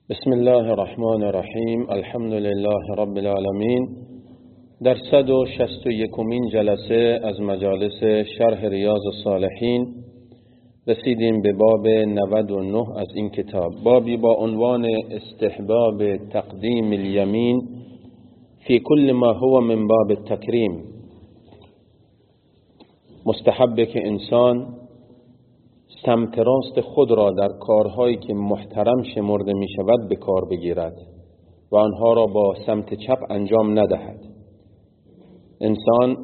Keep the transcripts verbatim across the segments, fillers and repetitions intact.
بسم الله الرحمن الرحیم. الحمد لله رب العالمین. در صد و شصت و یکمین جلسه از مجالس شرح ریاض الصالحین رسیدیم به باب نود و نه از این کتاب، بابی با عنوان استحباب تقدیم الیمین فی کل ما هو من باب التکریم. مستحبه که انسان سمت راست خود را در کارهایی که محترم شمرده می شود به کار بگیرد و آنها را با سمت چپ انجام ندهد. انسان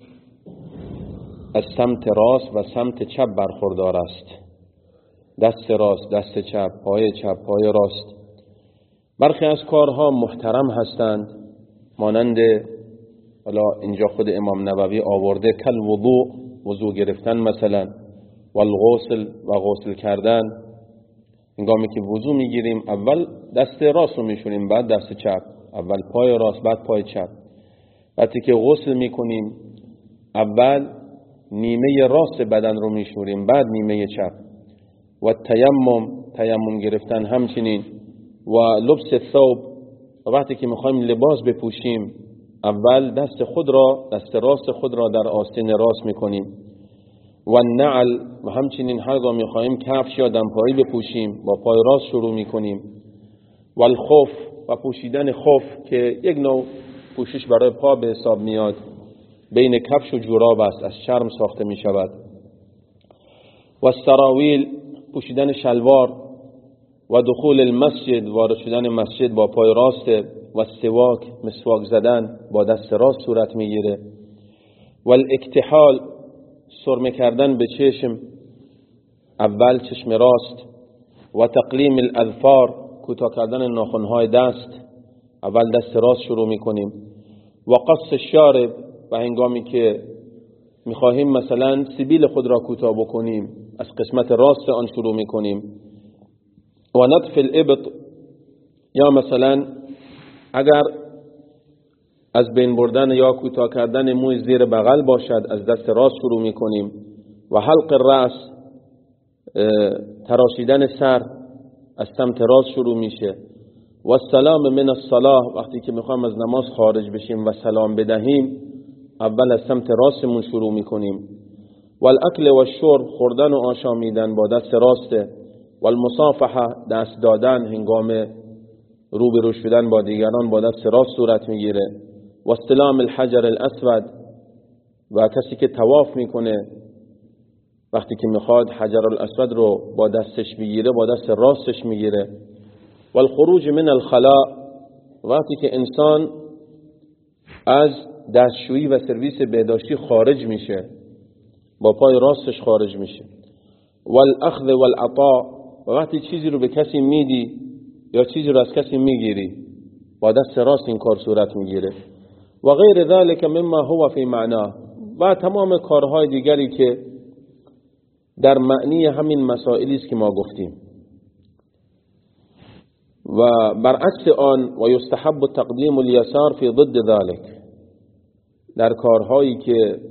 از سمت راست و سمت چپ برخوردار است. دست راست، دست چپ، پای چپ، پای راست. برخی از کارها محترم هستند، مانند حالا اینجا خود امام نووی آورده کل وضوء، وضوء گرفتن مثلا، والغسل و غسل کردن. هنگامی که وضو میگیریم اول دست راست رو میشوریم، بعد دست چپ، اول پای راست بعد پای چپ. وقتی که غسل میکنیم اول نیمه راست بدن رو میشوریم بعد نیمه چپ. و تیمم، تیمم گرفتن همچنین. و لبس ثوب، وقتی که میخوایم لباس بپوشیم اول دست خود را، دست راست خود را در آستین راست میکنیم. و نعل، و همچنین هرگاه میخواهیم کفش یا دمپایی بپوشیم با پای راست شروع میکنیم. و الخف، و پوشیدن خف که یک نوع پوشش برای پا به حساب میاد، بین کفش و جوراب است، از چرم ساخته میشود. و السراویل، پوشیدن شلوار. و دخول المسجد، وارد شدن مسجد با پای راست. و السواک، مسواک زدن با دست راست صورت میگیره. و الاکتحال، سرمه کردن به چشم، اول چشم راست. و تقلیم الاظفار، کوتاه کردن ناخن‌های دست، اول دست راست شروع میکنیم. و قص الشارب، و هنگامی که میخواهیم مثلا سبیل خود را کوتاه بکنیم از قسمت راست آن شروع میکنیم. و نطف الابط، یا مثلا اگر از بین بردن یا کوتاه کردن موی زیر بغل باشد از دست راست شروع میکنیم. و حلق الرأس، تراشیدن سر از سمت راست شروع میشه. و السلام من الصلاة، وقتی که میخوایم از نماز خارج بشیم و سلام بدهیم اول از سمت راستمون شروع میکنیم. و الاکل و الشرب، خوردن و آشامیدن با دست راسته. و المصافحه، دست دادن هنگام روبرو شدن با دیگران با دست راست صورت میگیره. و استلام الحجر الاسود، و کسی که طواف میکنه وقتی که میخواد حجر الاسود رو با دستش بگیره با دست راستش میگیره. و الخروج من الخلاء، وقتی که انسان از دستشویی و سرویس بهداشتی خارج میشه با پای راستش خارج میشه. و الاخذ والعطاء، وقتی چیزی رو به کسی میدی یا چیزی رو از کسی میگیری با دست راست این کار صورت میگیره. و غیر ذلك مما هو فی معناه، و تمام کارهای دیگری که در معنی همین مسائلی است که ما گفتیم. و برعکس آن و یستحب تقدیم الیسار فی ضد ذلك، در کارهایی که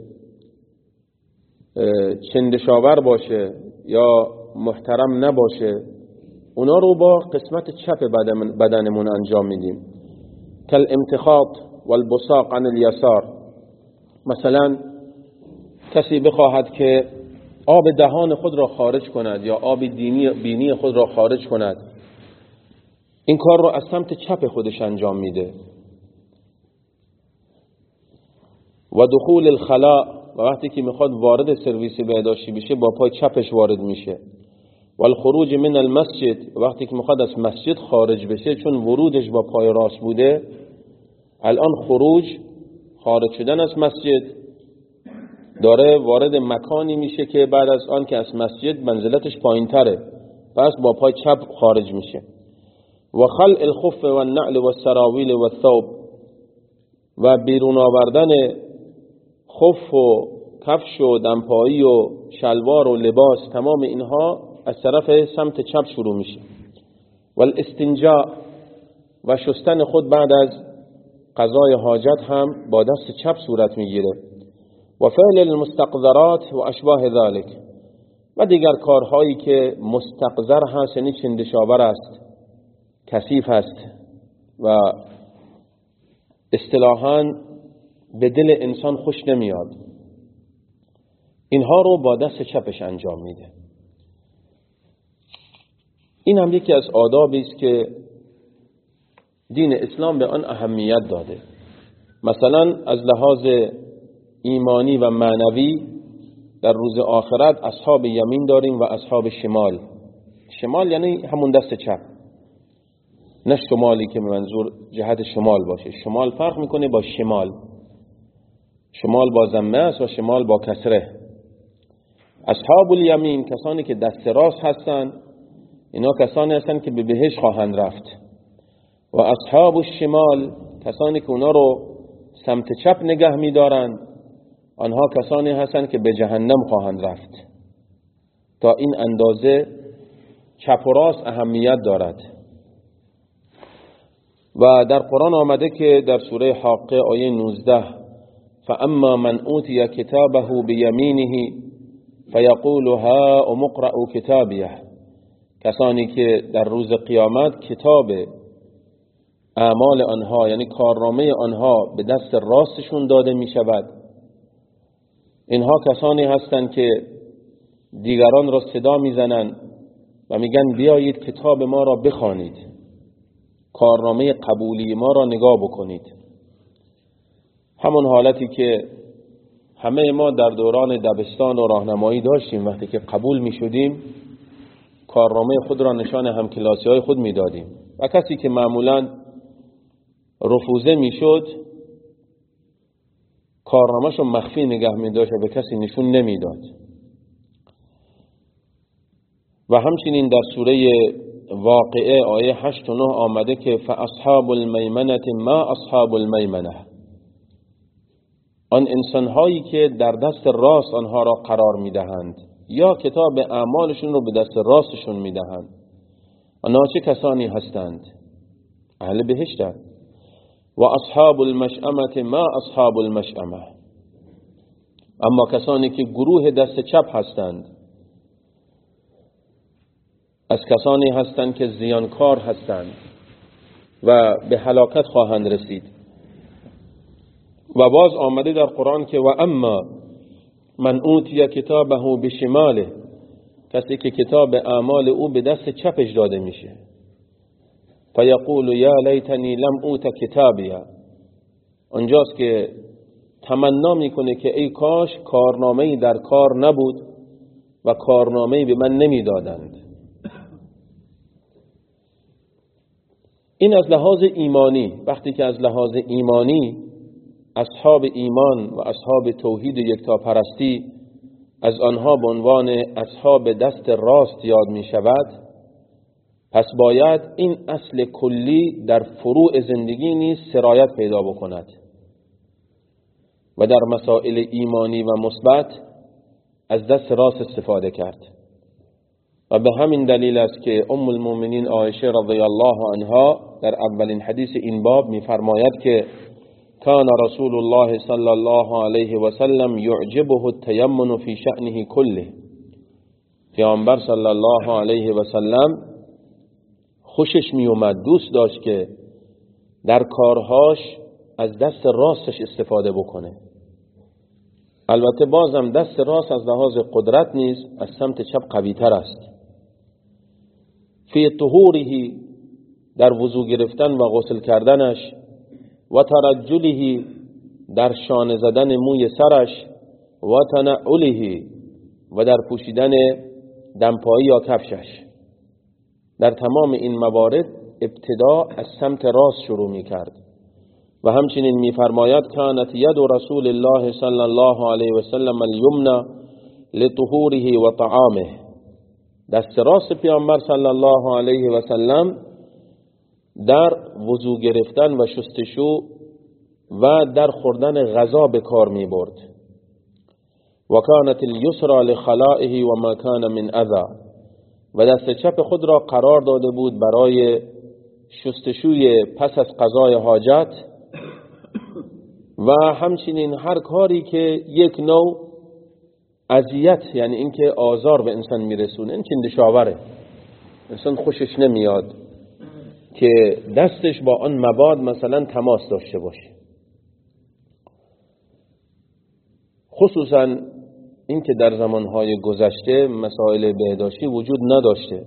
چندشاور باشه یا محترم نباشه اونا رو با قسمت چپ بدنمون انجام میدیم. کل امتخاط والبصاق عن الیسار، مثلا کسی بخواهد که آب دهان خود را خارج کند یا آب دینی بینی خود را خارج کند، این کار را از سمت چپ خودش انجام میده. و دخول الخلاء، و وقتی که میخواد وارد سرویس بهداشتی بشه با پای چپش وارد میشه. و الخروج من المسجد، وقتی که میخواد از مسجد خارج بشه چون ورودش با پای راست بوده، الان خروج خارج شدن از مسجد داره وارد مکانی میشه که بعد از آن که از مسجد منزلتش پایین تره، پس با پای چپ خارج میشه. و خلع الخف و النعل و السراویل و الثوب، و بیرون آوردن خف و کفش و دمپایی و شلوار و لباس، تمام اینها از طرف سمت چپ شروع میشه. و الاستنجاء، و شستن خود بعد از قضای حاجت هم با دست چپ صورت میگیره. و فعل المستقذرات و اشباه ذلك، و دیگر کارهایی که مستقذر هست یعنی چندشاور است، کثیف است و اصطلاحاً به دل انسان خوش نمیاد، اینها رو با دست چپش انجام میده. این هم یکی از آدابی است که دین اسلام به آن اهمیت داده. مثلا از لحاظ ایمانی و معنوی در روز آخرت اصحاب یمین داریم و اصحاب شمال. شمال یعنی همون دست چپ، نه شمالی که منظور جهت شمال باشه. شمال فرق میکنه با شمال. شمال با ضمه است و شمال با کسره. اصحاب الیمین کسانی که دست راست هستند، اینا کسانی هستند که به بهشت خواهند رفت. و اصحاب الشمال کسانی که اونا رو سمت چپ نگه می‌دارند، آنها کسانی هستند که به جهنم خواهند رفت. تا این اندازه چپ و راست اهمیت دارد. و در قرآن آمده که در سوره حاقه آیه نوزده فاما من اوتی کتابه بیمینه فیقول ها اقرؤوا کتابیه، کسانی که در روز قیامت کتاب اعمال آنها یعنی کارنامه آنها به دست راستشون داده می شود، اینها کسانی هستند که دیگران را صدا می زنند و میگن بیایید کتاب ما را بخوانید، کارنامه قبولی ما را نگاه بکنید. همون حالتی که همه ما در دوران دبستان و راهنمایی داشتیم، وقتی که قبول می شدیم کارنامه خود را نشان همکلاسی های خود می دادیم و کسی که معمولاً رفوزه می شد کارنامه‌شو مخفی نگه می داشت و به کسی نشون نمی داد. و همچنین در سوره واقعه آیه هشت و نه آمده که فاصحاب المیمنه ما اصحاب المیمنه، آن انسان‌هایی که در دست راست آنها را قرار می‌دهند یا کتاب اعمالشون رو به دست راستشون می‌دهند، آنها چه کسانی هستند؟ اهل بهشتند. و اصحاب المشأمه ما اصحاب المشأمه، اما کسانی که گروه دست چپ هستند از کسانی هستند که زیانکار هستند و به هلاکت خواهند رسید. و باز آمده در قرآن که و اما من اوتی کتابه بشماله، کسی که کتاب اعمال او به دست چپش داده میشه، فیقول یا لیتنی لم اوت کتابیا، اونجاست که تمنا میکنه که ای کاش کارنامه‌ای در کار نبود و کارنامه‌ای به من نمیدادند. این از لحاظ ایمانی. وقتی که از لحاظ ایمانی اصحاب ایمان و اصحاب توحید و یکتاپرستی از آنها به عنوان اصحاب دست راست یاد می شود، پس باید این اصل کلی در فروع زندگی نیز سرایت پیدا بکند و در مسائل ایمانی و مثبت از دست راست استفاده کرد. و به همین دلیل است که ام المؤمنین عایشه رضی الله عنها در اولین حدیث این باب می‌فرماید که کان رسول الله صلی الله علیه و سلم یعجبه التیمن فی شأنه کله، پیامبر صلی الله علیه و سلم خوشش می اومد، دوست داشت که در کارهاش از دست راستش استفاده بکنه. البته بازم دست راست از لحاظ قدرت نیز از سمت چپ قوی تر است. فی طهوره، در وضو گرفتن و غسل کردنش، و ترجله، در شانه زدن موی سرش، و تنعله، و در پوشیدن دمپایی یا کفشش. در تمام این موارد ابتدا از سمت راست شروع می کرد. و همچنین می فرماید کانت ید رسول الله صلی الله علیه و سلم الیمنا لطهوره و طعامه، دست راست پیامبر صلی الله علیه و سلم در وضو گرفتن و شستشو و در خوردن غذا به کار می برد. و کانت الیسرا لخلائه و ما کان من اذا، و دست چپ خود را قرار داده بود برای شستشوی پس از قضای حاجت و همچنین هر کاری که یک نوع اذیت، یعنی اینکه آزار به انسان میرسونه، این چندشاوره، انسان خوشش نمیاد که دستش با آن مواد مثلا تماس داشته باشه. خصوصا این که در زمانهای گذشته مسائل بهداشتی وجود نداشته،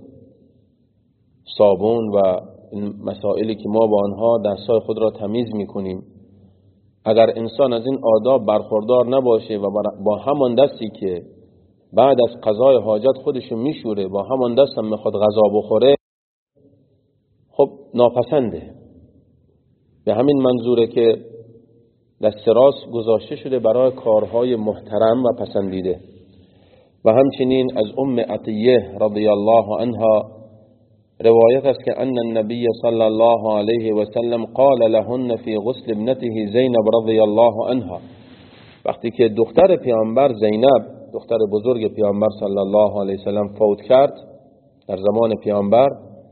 صابون و این مسائلی که ما با آنها دستای خود را تمیز میکنیم، اگر انسان از این آداب برخوردار نباشه و با همان دستی که بعد از قضای حاجت خودشو میشوره با همان دست هم میخواد غذا بخوره، خب ناپسنده. به همین منظوره که دست راست گذاشته شده برای کارهای محترم و پسندیده. و همچنین از ام عطیه رضی الله عنها روایت است که ان النبی صلی الله علیه و سلم قال لهن فی غسل ابنته زینب رضی الله عنها، وقتی که دختر پیامبر زینب، دختر بزرگ پیامبر صلی الله علیه و سلم فوت کرد در زمان پیامبر،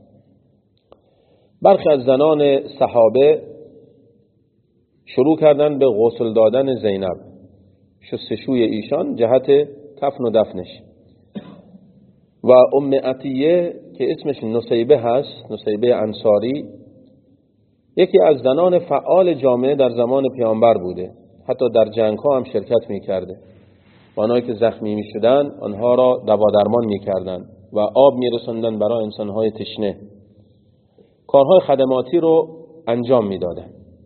برخی از زنان صحابه شروع کردن به غسل دادن زینب، شستشوی ایشان جهت کفن و دفنش. و ام عطیه که اسمش نصیبه هست، نصیبه انصاری، یکی از زنان فعال جامعه در زمان پیامبر بوده، حتی در جنگ ها هم شرکت می کرده. آنهایی که زخمی می شدن آنها را دوادرمان می کردن و آب می رسندن برای انسانهای تشنه. کارهای خدماتی رو انجام می دادن.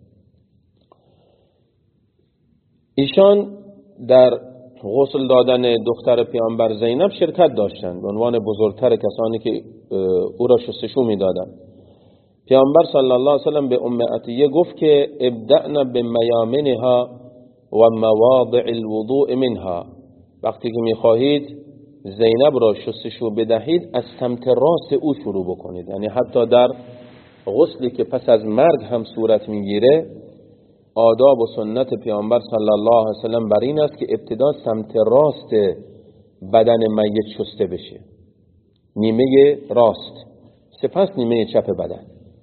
ایشان در غسل دادن دختر پیامبر زینب شرکت داشتند به عنوان بزرگتر کسانی که او را شستشو می دادن. پیامبر صلی الله علیه و سلم به ام عطیه گفت که ابدأنا بمیامنها و مواضع الوضوء منها، وقتی که می خواهید زینب را شستشو بدهید از سمت راست او شروع بکنید. یعنی حتی در غسلی که پس از مرگ هم صورت میگیره، آداب و سنت پیامبر صلی الله علیه و سلم بر این است که ابتدا سمت راست بدن میت شسته بشه، نیمه راست، سپس نیمه چپ بدن.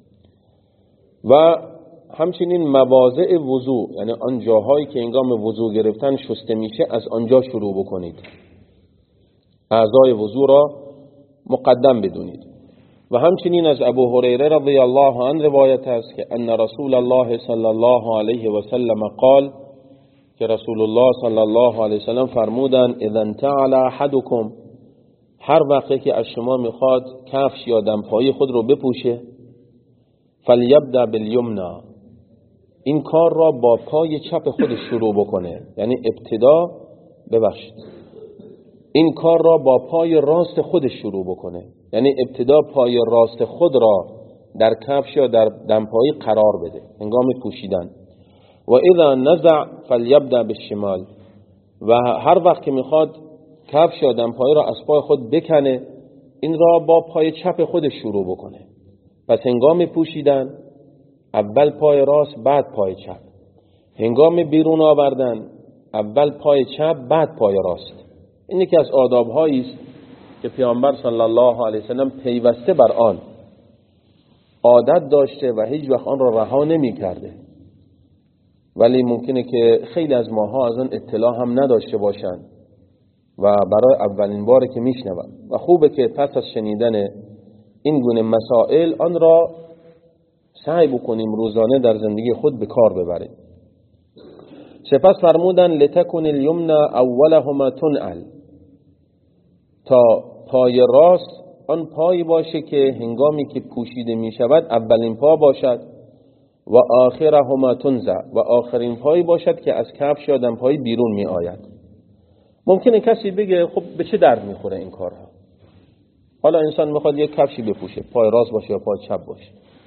و همچنین مواضع وضو، یعنی آن جاهایی که هنگام وضو گرفتن شسته میشه از آنجا شروع بکنید، اعضای وضو را مقدم بدونید. و همچنین از ابو هریره رضی الله عنه روایت است که ان رسول الله صلی الله علیه و سلم قال، که رسول الله صلی الله علیه و سلم فرمودند اذا انتعل احدکم، هر وقتی که از شما میخواد کفش یا دمپایی خود رو بپوشه، فلیبدأ بالیمنا، این کار را با پای چپ خودش شروع بکنه. یعنی ابتدا ببخشید این کار را با پای راست خودش شروع بکنه، یعنی ابتدا پای راست خود را در کفش یا در دمپایی قرار بده هنگام پوشیدن. و اذا نزع فلیبدأ بالشمال، و هر وقت که میخواد کفش یا دمپایی را از پای خود بکنه، این را با پای چپ خودش شروع بکنه. پس هنگام پوشیدن اول پای راست بعد پای چپ، هنگام بیرون آوردن اول پای چپ بعد پای راست. این یکی از آداب‌هایی است که پیامبر صلی الله علیه و سلم پیوسته بر آن عادت داشته و هیچ وقت آن را رها نمی‌کرده. ولی ممکنه که خیلی از ماها از آن اطلاع هم نداشته باشند و برای اولین باره که میشنون، و خوبه که پس از شنیدن این گونه مسائل آن را سعی بکنیم روزانه در زندگی خود به کار ببریم. سپس فرمودن لتکن الیمنا اولهما تنعل، تا پای راست آن پای باشه که هنگامی که پوشیده می شود اولین پا باشد، و آخرهما تنزع، و آخرین پای باشد که از کفش یا دمپایی بیرون می آید. ممکنه کسی بگه خب به چه درد می خوره این کارها؟ حالا انسان میخواد یک کفشی بپوشه، پای راست باشه یا پای چپ باشه.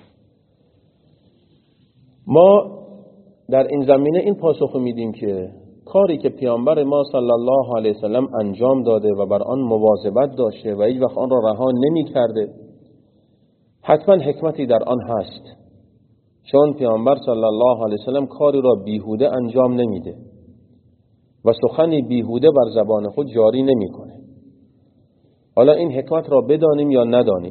ما در این زمینه این پاسخ میدیم که کاری که پیامبر ما صلی الله علیه وسلم انجام داده و بر آن مواظبت داشته و هیچ وقت آن را رها نمی کرده، حتما حکمتی در آن هست. چون پیامبر صلی الله علیه وسلم کاری را بیهوده انجام نمیده و سخنی بیهوده بر زبان خود جاری نمی کنه. حالا این حکمت را بدانیم یا ندانیم،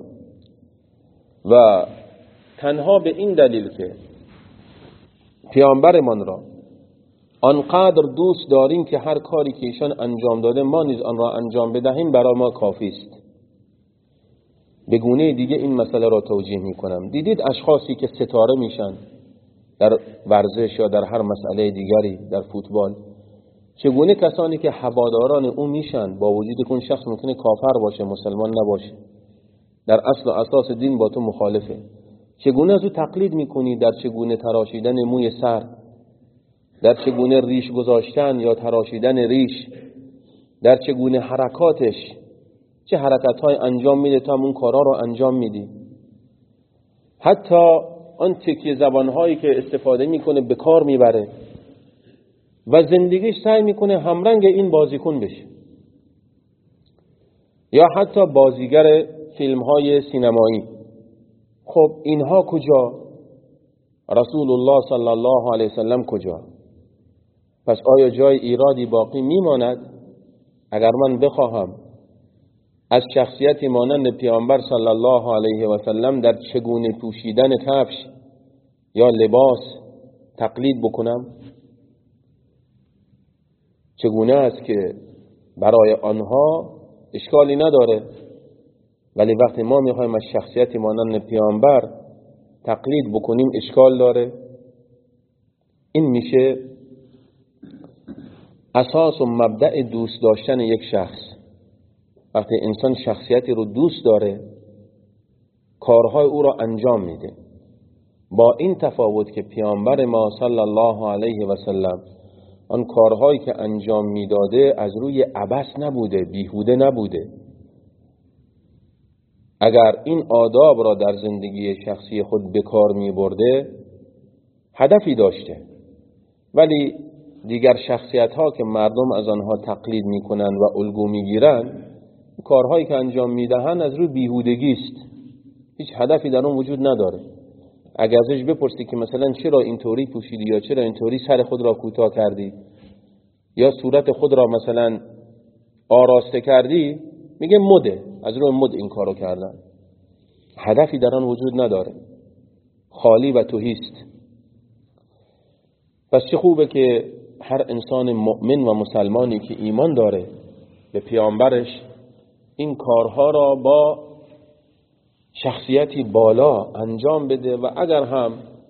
و تنها به این دلیل که پیامبرمان را آنقدر دوست داریم که هر کاری که ایشان انجام داده ما نیز آن را انجام بدهیم برای ما کافی است. به گونه دیگه این مسئله را توجیه میکنم. دیدید اشخاصی که ستاره میشن در ورزش یا در هر مسئله دیگری، در فوتبال، چگونه کسانی که هواداران او میشن با وجودی که اون شخص ممکنه کافر باشه، مسلمان نباشه، در اصل و اساس دین با تو مخالفه، چگونه از او تقلید میکنی در چگونه تراشیدن موی سر، در چگونه ریش گذاشتن یا تراشیدن ریش، در چگونه حرکاتش، چه حرکت‌های انجام میده تا اون کارا رو انجام میدی. حتی آن تکیه زبان‌هایی که استفاده میکنه به کار میبره و زندگیش سعی میکنه همرنگ این بازیکن بشه. یا حتی بازیگر فیلم‌های سینمایی. خب اینها کجا؟ رسول الله صلی الله علیه وسلم کجا؟ پس آیا جای ایرادی باقی میماند اگر من بخواهم از شخصیتی مانند پیامبر صلی الله علیه و سلم در چگونه پوشیدن کفش یا لباس تقلید بکنم؟ چگونه است که برای آنها اشکالی نداره، ولی وقتی ما میخوایم از شخصیتی مانند پیامبر تقلید بکنیم اشکال داره. این میشه اساس و مبدأ دوست داشتن یک شخص. وقتی انسان شخصیتی رو دوست داره کارهای او را انجام میده، با این تفاوت که پیامبر ما صلی الله علیه و سلم آن کارهایی که انجام میداده از روی عبث نبوده، بیهوده نبوده. اگر این آداب را در زندگی شخصی خود به کار می برده هدفی داشته، ولی دیگر شخصیت ها که مردم از آنها تقلید می کنند و الگو می گیرند، کارهایی که انجام می دهند از روی بیهودگی است، هیچ هدفی در اون وجود نداره. اگر ازش بپرسی که مثلا چرا اینطوری پوشیدی یا چرا اینطوری سر خود را کوتاه کردی یا صورت خود را مثلا آراسته کردی، میگه مده، از روی مد این کارو کردن. هدفی در آن وجود نداره، خالی و تهیست. پس چه خوبه که هر انسان مؤمن و مسلمانی که ایمان داره به پیامبرش این کارها را با شخصیتی بالا انجام بده و اگر هم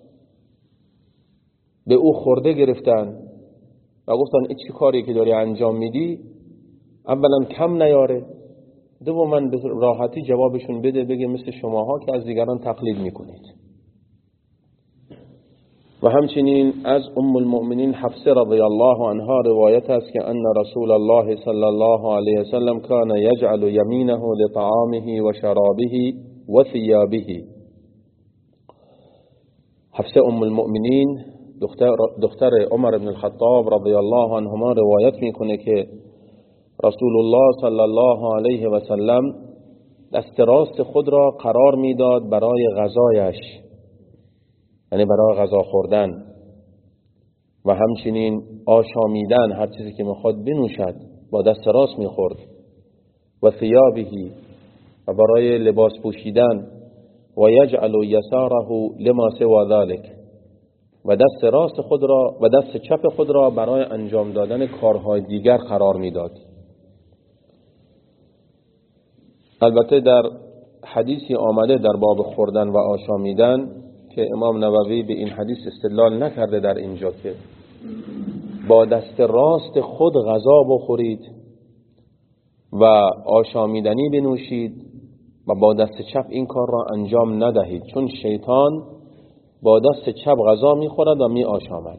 به او خورده گرفتن و گفتن این چه کاری که داری انجام میدی، اولا کم نیاره، دوما به راحتی جوابشون بده، بگه مثل شماها که از دیگران تقلید میکنید. و همچنین از ام المؤمنین حفصه رضی الله عنها روایت است که ان رسول الله صلی الله علیه وسلم کان یجعل یمینه لطعامه و شرابه و ثیابه. حفصه ام المؤمنین دختر, دختر عمر بن الخطاب رضی الله عنهما روایت میکنه که رسول الله صلی الله علیه و سلم دست راست خود را قرار میداد برای غذایش، یعنی برای غذا خوردن، و همچنین آشامیدن، هر چیزی که میخواد بنوشد با دست راست میخورد، و ثیابه، و برای لباس پوشیدن، و یجعل یساره لما سوى ذلك، و دست راست خود را و دست چپ خود را برای انجام دادن کارهای دیگر قرار میداد. البته در حدیثی آمده در باب خوردن و آشامیدن که امام نووی به این حدیث استدلال نکرده در اینجا که با دست راست خود غذا بخورید و آشامیدنی بنوشید و با دست چپ این کار را انجام ندهید، چون شیطان با دست چپ غذا میخورد و می آشامد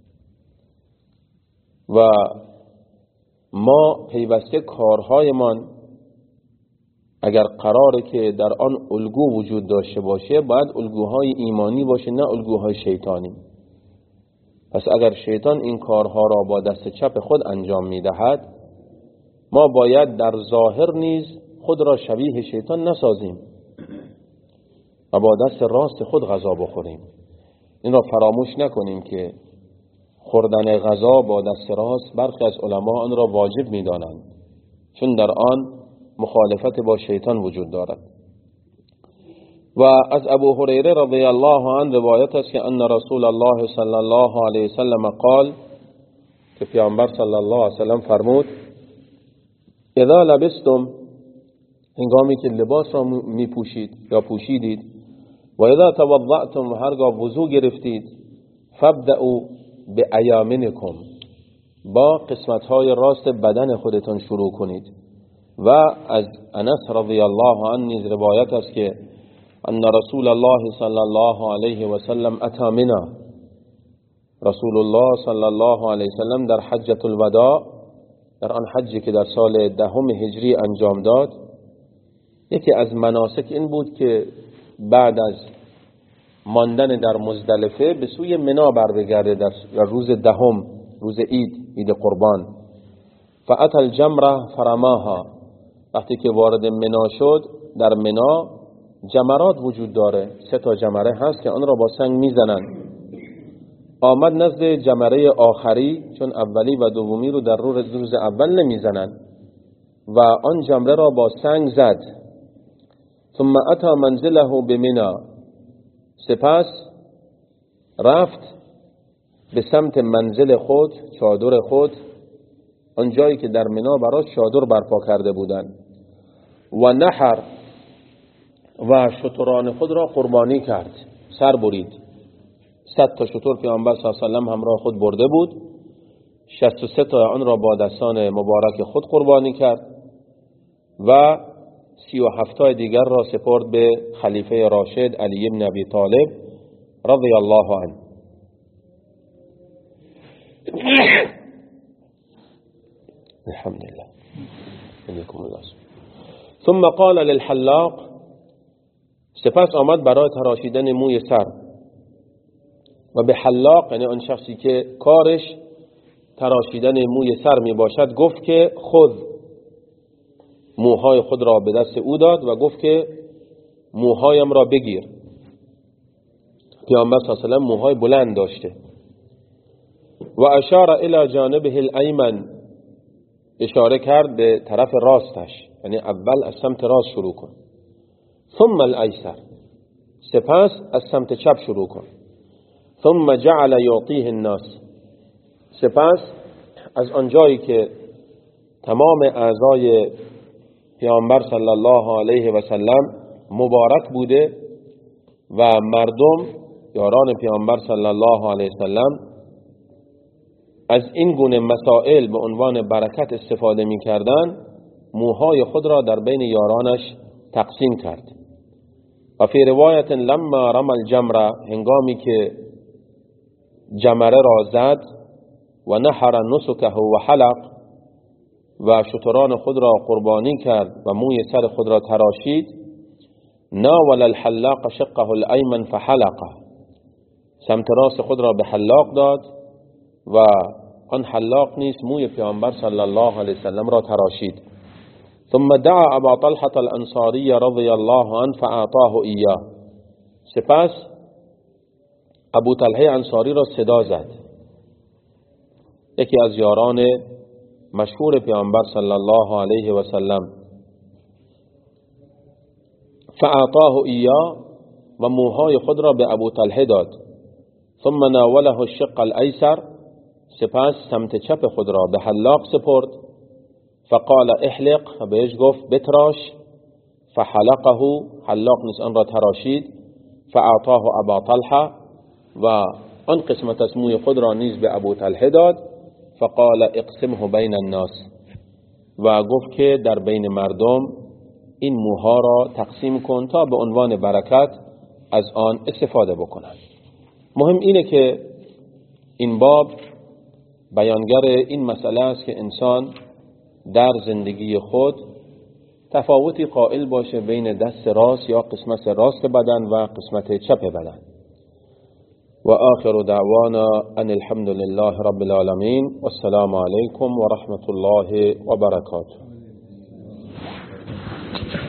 و ما پیوسته کارهایمان اگر قراره که در آن الگو وجود داشته باشه باید الگوهای ایمانی باشه، نه الگوهای شیطانی. پس اگر شیطان این کارها را با دست چپ خود انجام میدهد، ما باید در ظاهر نیز خود را شبیه شیطان نسازیم و با دست راست خود غذا بخوریم. این را فراموش نکنیم که خوردن غذا با دست راست برخی از علما آن را واجب می‌دانند، چون در آن مخالفت با شیطان وجود دارد. و از ابو هریره رضی الله عنه روایت است که ان رسول الله صلی الله علیه وسلم قال، که پیامبر صلی الله علیه وسلم فرمود: اذا لبستم هنگامی که لباس را می پوشید یا پوشیدید. و اذا توضأتم، هرگاه وضو گرفتید، فابدأوا بأیامنکم، با قسمت‌های راست بدن خودتان شروع کنید. و از انس رضی الله عنه نیز روایت است که ان رسول الله صلی الله علیه و سلم اتی منا، رسول الله صلی الله علیه و سلم در حجة الوداع، در آن حجی که در سال دهم هجری انجام داد، یکی از مناسک این بود که بعد از ماندن در مزدلفه به سوی منا بر بگرده در روز دهم، روز عید، عید قربان. فأتی الجمره فرماها، وقتی که وارد منا شد، در منا جمرات وجود داره، سه تا جمره هست که آن را با سنگ میزنند. آمد نزد جمره آخری، چون اولی و دومی رو در روز اول نمیزنند، و آن جمره را با سنگ زد. ثم اتی منزله بمنا، سپس رفت به سمت منزل خود، چادر خود، آن جایی که در منا براش چادر برپا کرده بودند. و نحر، و شتران خود را قربانی کرد، سر برید. صد تا شتر پیامبر صلی الله علیه و سلم همراه خود برده بود، شصت و سه تا آن را با دستان مبارک خود قربانی کرد و سی و هفت تا دیگر را سپرد به خلیفه راشد علی بن ابی طالب رضی الله عنه. الحمدلله. ثم قال للحلاق، سپس آمد برای تراشیدن موی سر. و به حلاق، یعنی آن شخصی که کارش تراشیدن موی سر می باشد، گفت که خود موهای خود را به دست او داد و گفت که موهایم را بگیر. پیامبر صلی الله علیه و آله موهای بلند داشته. و اشار الی جانبه الایمن، اشاره کرد به طرف راستش، یعنی اول از سمت راست شروع کن. ثم الایسر، سپس از سمت چپ شروع کن. ثم جعل یعطیه الناس، سپس از آنجایی که تمام اعضای پیامبر صلی الله علیه و سلم مبارک بوده و مردم یاران پیامبر صلی الله علیه و سلم از این گونه مسائل به عنوان برکت استفاده می کردن، موهای خود را در بین یارانش تقسیم کرد. و فی روایت لما رمى الجمره، هنگامی که جمره را زد، و نحر نسکه و حلق، و شتران خود را قربانی کرد و موی سر خود را تراشید، ناول الحلاق شقه الایمن فحلقه، سمت راست خود را به حلاق داد و آن حلاق نیز موی پیامبر صلی الله علیه وسلم را تراشید. ثم دعا ابا طلحة الانصاری رضی الله عنه فاعطاه ایاه، سپس ابو طلحه انصاری را صدا زد، یکی از یاران مشهور پیامبر صلی الله علیه و سلم. فاعطاه ایاه، و موهای خود را به ابو طلحه داد. ثم ناوله الشق الایسر، سپس سمت چپ خود را به حلاق سپرد. فقال احلق، و بهش گفت بتراش. فحلقه، حلاق نیز آن را تراشید. فاعطاه ابا طلحه، و آن قسمت از موی خود را نیز به ابو طلحه داد. فقال اقسمه بین الناس، و گفت که در بین مردم این موها را تقسیم کن تا به عنوان برکت از آن استفاده بکنند. مهم اینه که این باب بیانگر این مسئله است که انسان در زندگی خود تفاوتی قائل باشه بین دست راست یا قسمت راست بدن و قسمت چپ بدن. و آخر دعوانا ان الحمد لله رب العالمین و السلام علیکم و رحمت الله و برکاته.